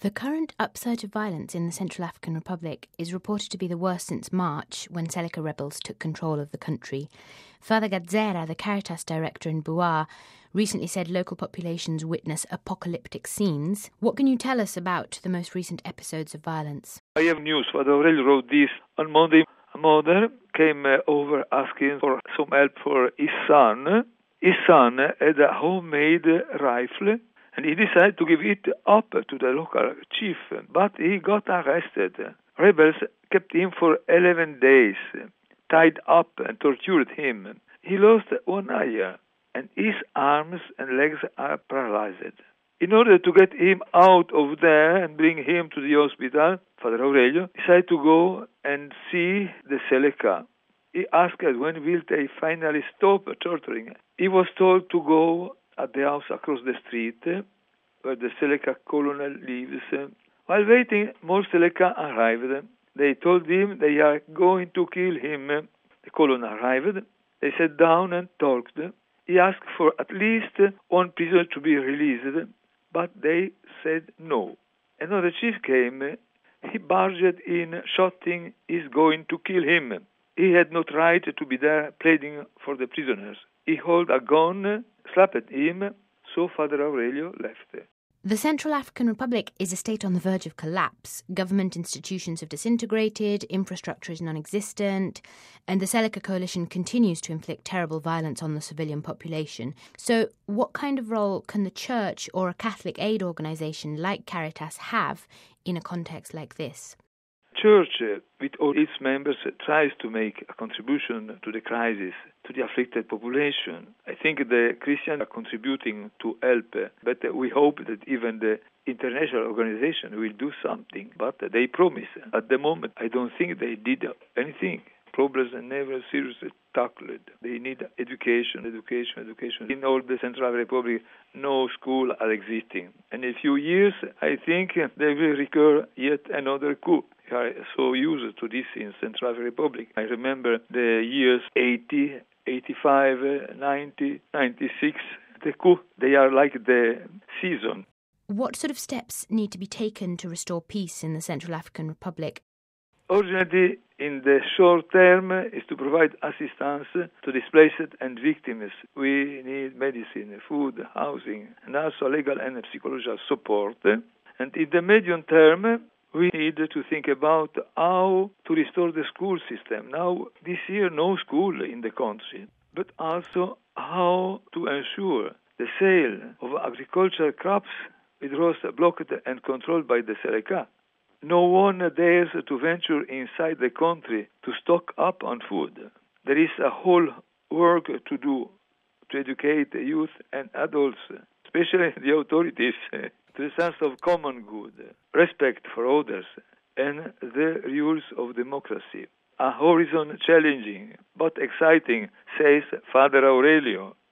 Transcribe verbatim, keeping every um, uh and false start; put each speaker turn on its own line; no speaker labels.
The current upsurge of violence in the Central African Republic is reported to be the worst since March, when Seleka rebels took control of the country. Father Gadzera, the Caritas director in Buea, recently said local populations witness apocalyptic scenes. What can you tell us about the most recent episodes of violence?
I have news. Father Aurelio wrote this on Monday. A mother came uh, over asking for some help for his son. His son had a homemade rifle, and he decided to give it up to the local chief, but he got arrested. Rebels kept him for eleven days, tied up and tortured him. He lost one eye, and his arms and legs are paralyzed. In order to get him out of there and bring him to the hospital, Father Aurelio decided to go and see the Seleka. He asked when will they finally stop torturing. He was told to go at the house across the street where the Seleka colonel lives. While waiting, more Seleka arrived. They told him they are going to kill him. The colonel arrived. They sat down and talked. He asked for at least one prisoner to be released, but they said no. Another chief came. He barged in, shouting he's going to kill him. He had no right to be there pleading for the prisoners. He held a gun, slapped him, so Father Aurelio left.
The Central African Republic is a state on the verge of collapse. Government institutions have disintegrated, infrastructure is non-existent, and the Seleka coalition continues to inflict terrible violence on the civilian population. So what kind of role can the church or a Catholic aid organisation like Caritas have in a context like this?
Church, with all its members, tries to make a contribution to the crisis, to the afflicted population. I think the Christians are contributing to help, but we hope that even the international organization will do something. But they promise. At the moment, I don't think they did anything. Problems are never seriously tackled. They need education, education, education. In all the Central Republic, no school are existing. And in a few years, I think they will recur yet another coup. We are so used to this in Central Republic. I remember the years eighty, eighty-five, ninety, ninety-six. The coup, they are like the season.
What sort of steps need to be taken to restore peace in the Central African Republic?
Urgently, in the short term, is to provide assistance to displaced and victims. We need medicine, food, housing, and also legal and psychological support. And in the medium term, we need to think about how to restore the school system. Now, this year, no school in the country, but also how to ensure the sale of agricultural crops with roads blocked and controlled by the Seleka. No one dares to venture inside the country to stock up on food. There is a whole work to do to educate the youth and adults, especially the authorities, to the sense of common good, respect for others, and the rules of democracy. A horizon challenging but exciting, says Father Aurelio.